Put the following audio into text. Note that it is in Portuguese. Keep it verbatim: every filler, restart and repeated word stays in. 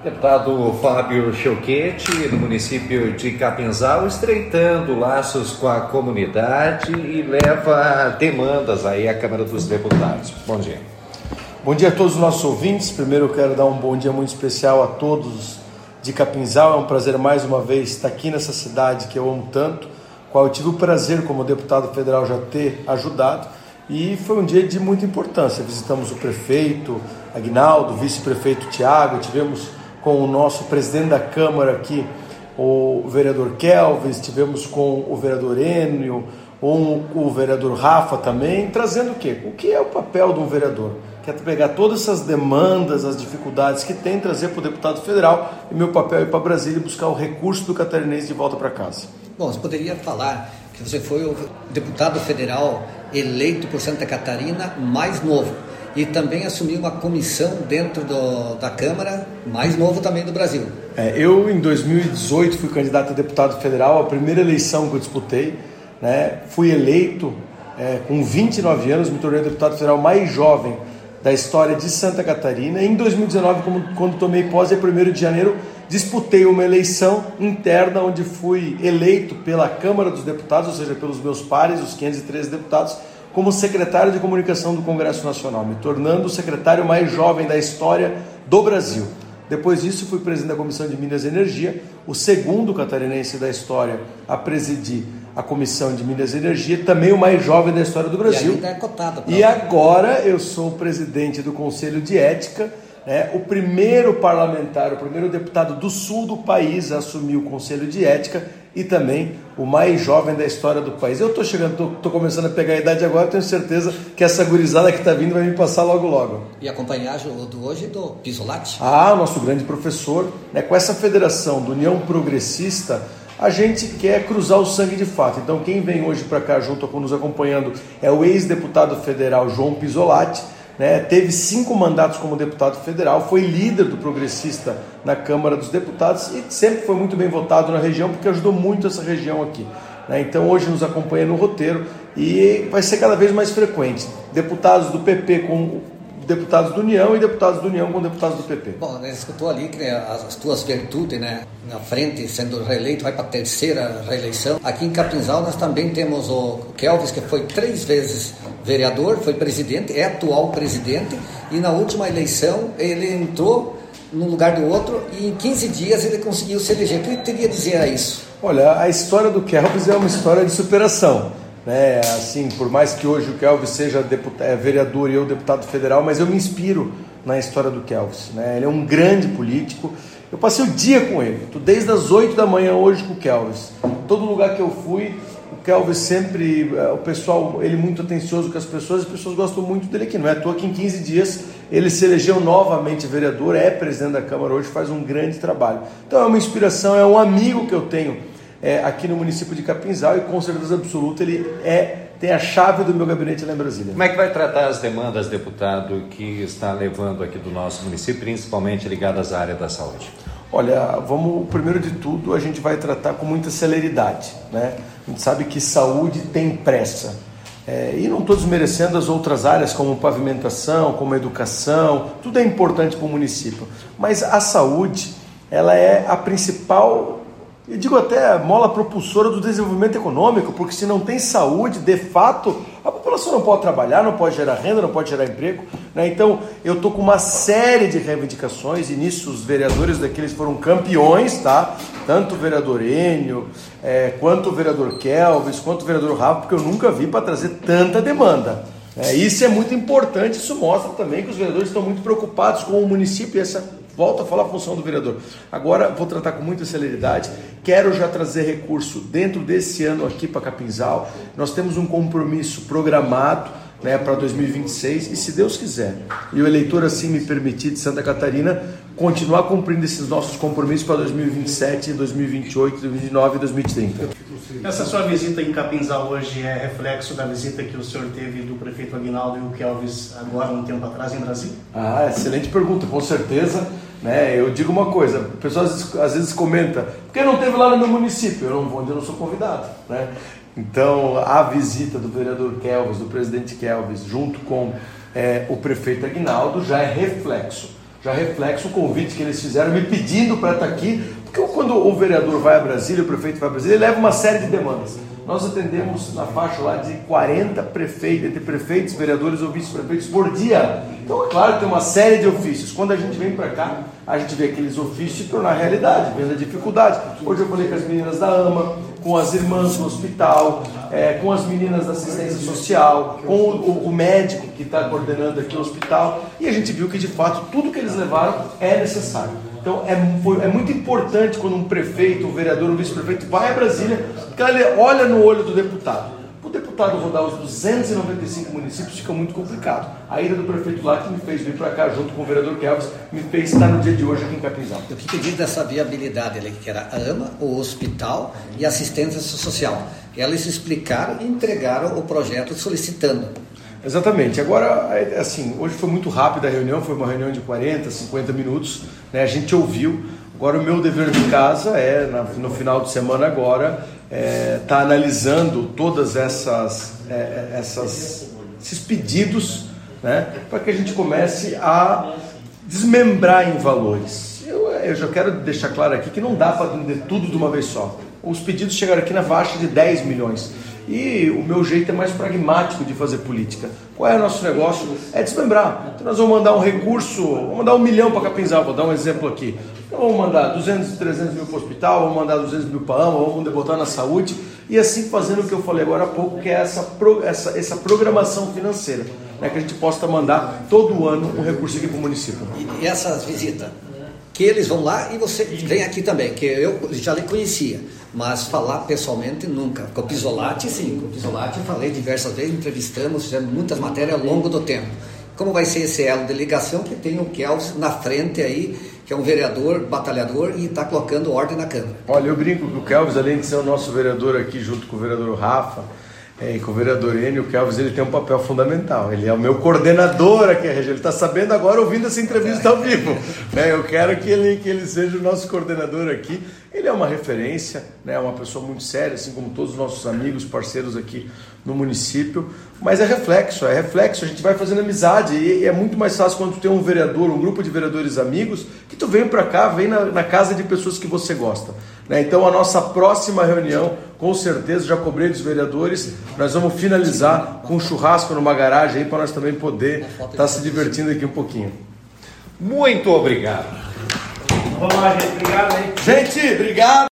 Deputado Fábio Choquete, no município de Capinzal, estreitando laços com a comunidade e leva demandas aí à Câmara dos Deputados. Bom dia. Bom dia a todos os nossos ouvintes. Primeiro eu quero dar um bom dia muito especial a todos de Capinzal. É um prazer mais uma vez estar aqui nessa cidade que eu amo tanto, qual eu tive o prazer como deputado federal já ter ajudado. E foi um dia de muita importância. Visitamos o prefeito Aguinaldo, o vice-prefeito Tiago, tivemos com o nosso presidente da Câmara aqui, o vereador Kelvis, tivemos com o vereador Enio, com o vereador Rafa também, trazendo o quê? O que é o papel de um vereador? Que é pegar todas essas demandas, as dificuldades que tem, trazer para o deputado federal, e meu papel é ir para Brasília e buscar o recurso do catarinense de volta para casa. Bom, você poderia falar que você foi o deputado federal eleito por Santa Catarina mais novo e também assumiu uma comissão dentro do, da Câmara mais novo também do Brasil. É, eu, em dois mil e dezoito, fui candidato a deputado federal, a primeira eleição que eu disputei, né, fui eleito é, com vinte e nove anos, me tornei o deputado federal mais jovem da história de Santa Catarina. Em dois mil e dezenove, quando tomei posse, a primeiro de janeiro, disputei uma eleição interna onde fui eleito pela Câmara dos Deputados, ou seja, pelos meus pares, os quinhentos e treze deputados, como secretário de comunicação do Congresso Nacional, me tornando o secretário mais jovem da história do Brasil. Depois disso, fui presidente da Comissão de Minas e Energia, o segundo catarinense da história a presidir a Comissão de Minas e Energia, também o mais jovem da história do Brasil. E ainda é cotado. E agora eu sou o presidente do Conselho de Ética, né, o primeiro parlamentar, o primeiro deputado do sul do país a assumir o Conselho de Ética e também o mais jovem da história do país. Eu estou chegando, estou começando a pegar a idade agora, tenho certeza que essa gurizada que está vindo vai me passar logo logo. E acompanhar o do hoje do Pisolati? Ah, o nosso grande professor, né, com essa federação do União Progressista, a gente quer cruzar o sangue de fato. Então quem vem hoje para cá junto com nos acompanhando é o ex-deputado federal João Pisolati, né? Teve cinco mandatos como deputado federal, foi líder do Progressista na Câmara dos Deputados e sempre foi muito bem votado na região porque ajudou muito essa região aqui, né? Então hoje nos acompanha no roteiro e vai ser cada vez mais frequente. Deputados do P P com deputados do União e deputados do União com deputados do P P. Bom, você escutou ali que, né, as tuas virtudes, né, na frente, sendo reeleito, vai para a terceira reeleição. Aqui em Capinzal nós também temos o Kelvis, que foi três vezes vereador, foi presidente, é atual presidente, e na última eleição ele entrou num lugar do outro e em quinze dias ele conseguiu se eleger. O que eu teria a dizer a isso? Olha, a história do Kelvis é uma história de superação. Né, assim, por mais que hoje o Kelvis seja deputado, é, vereador e eu deputado federal, mas eu me inspiro na história do Kelvis, né? Ele é um grande político. Eu passei o dia com ele, tô desde as oito da manhã hoje com o Kelvis. Todo lugar que eu fui, o Kelvis sempre, o pessoal, ele muito atencioso com as pessoas, as pessoas gostam muito dele aqui. Não é à toa que em quinze dias ele se elegeu novamente vereador, é presidente da Câmara hoje, faz um grande trabalho. Então é uma inspiração, é um amigo que eu tenho É, aqui no município de Capinzal e com certeza absoluta ele é, tem a chave do meu gabinete lá em Brasília. Como é que vai tratar as demandas, deputado, que está levando aqui do nosso município, principalmente ligadas à área da saúde? Olha, vamos, primeiro de tudo, a gente vai tratar com muita celeridade, né? A gente sabe que saúde tem pressa. É, e não estou desmerecendo as outras áreas como pavimentação, como educação, tudo é importante para o município. Mas a saúde, ela é a principal, eu digo até a mola propulsora do desenvolvimento econômico, porque se não tem saúde, de fato, a população não pode trabalhar, não pode gerar renda, não pode gerar emprego, né? Então, eu estou com uma série de reivindicações, e nisso os vereadores daqueles foram campeões, tá? Tanto o vereador Enio, é, quanto o vereador Kelvis, quanto o vereador Rafa, porque eu nunca vi para trazer tanta demanda. É, isso é muito importante, isso mostra também que os vereadores estão muito preocupados com o município e essa... Volto a falar a função do vereador. Agora vou tratar com muita celeridade. Quero já trazer recurso dentro desse ano aqui para Capinzal. Nós temos um compromisso programado, né, para dois mil e vinte e seis e se Deus quiser e o eleitor assim me permitir de Santa Catarina continuar cumprindo esses nossos compromissos para dois mil e vinte e sete, dois mil e vinte e oito, dois mil e vinte e nove e dois mil e trinta. Essa sua visita em Capinzal hoje é reflexo da visita que o senhor teve do prefeito Aguinaldo e o Kelvis agora um tempo atrás em Brasília? Ah, excelente pergunta, com certeza. Né, eu digo uma coisa, o pessoal às vezes, às vezes comenta, por que não teve lá no meu município? Eu não vou onde eu não sou convidado, né? Então a visita do vereador Kelvis, do presidente Kelvis, junto com é, o prefeito Aguinaldo, já é reflexo, já reflexo o convite que eles fizeram me pedindo para estar aqui, porque quando o vereador vai a Brasília, o prefeito vai a Brasília, ele leva uma série de demandas. Nós atendemos na faixa lá de quarenta prefeitos, entre prefeitos, vereadores ou vice-prefeitos por dia. Então, é claro, tem uma série de ofícios. Quando a gente vem para cá, a gente vê aqueles ofícios se tornar realidade, vendo a dificuldade. Hoje eu falei com as meninas da AMA, com as irmãs do hospital, é, com as meninas da assistência social, com o, o, o médico que está coordenando aqui o hospital, e a gente viu que, de fato, tudo que eles levaram é necessário. Então, é, foi, é muito importante quando um prefeito, um vereador, um vice-prefeito vai a Brasília, porque ele olha no olho do deputado. O deputado rodar os duzentos e noventa e cinco municípios fica muito complicado. A ida do prefeito lá que me fez vir para cá, junto com o vereador Kelvis, me fez estar no dia de hoje aqui em Capinzal. O que diz dessa viabilidade ali, que era a AMA, o hospital e a assistência social? Elas explicaram e entregaram o projeto solicitando. Exatamente. Agora, assim, hoje foi muito rápida a reunião, foi uma reunião de quarenta, cinquenta minutos, né? A gente ouviu. Agora o meu dever de casa é, no final de semana agora, é, tá analisando todas essas, é, essas esses pedidos, né? Para que a gente comece a desmembrar em valores. Eu, eu já quero deixar claro aqui que não dá para atender tudo de uma vez só. Os pedidos chegaram aqui na faixa de dez milhões. E o meu jeito é mais pragmático de fazer política. Qual é o nosso negócio? É desmembrar. Então nós vamos mandar um recurso, vamos mandar um milhão para Capinzal, vou dar um exemplo aqui. Então vamos mandar duzentos, trezentos mil para o hospital, vamos mandar duzentos mil para a AMA, vamos botar na saúde, e assim fazendo o que eu falei agora há pouco, que é essa, pro, essa, essa programação financeira, né, que a gente possa mandar todo ano um recurso aqui para o município. E, e essas visitas? Que eles vão lá e você vem aqui também, que eu já lhe conhecia, mas falar pessoalmente nunca. Com o Pisolati, sim, com o Pisolati eu falei diversas vezes, entrevistamos, fizemos muitas matérias ao longo do tempo. Como vai ser esse elo de ligação que tem o Kelvis na frente aí, que é um vereador, batalhador, e está colocando ordem na Câmara? Olha, eu brinco que o Kelvis, além de ser o nosso vereador aqui, junto com o vereador Rafa, É, e com o vereador Enio, o Kelvis, ele tem um papel fundamental. Ele é o meu coordenador aqui, ele está sabendo agora ouvindo essa entrevista ao vivo, né? Eu quero que ele, que ele seja o nosso coordenador aqui. Ele é uma referência, né? É uma pessoa muito séria, assim como todos os nossos amigos, parceiros aqui no município, mas é reflexo, é reflexo, a gente vai fazendo amizade, e é muito mais fácil quando tu tem um vereador, um grupo de vereadores amigos, que tu vem para cá, vem na, na casa de pessoas que você gosta, né? Então a nossa próxima reunião, com certeza, já cobrei dos vereadores, nós vamos finalizar com um churrasco numa garagem aí, para nós também poder estar tá se divertindo aqui um pouquinho. Muito obrigado. Vamos lá, gente. Obrigado aí. Gente, obrigado.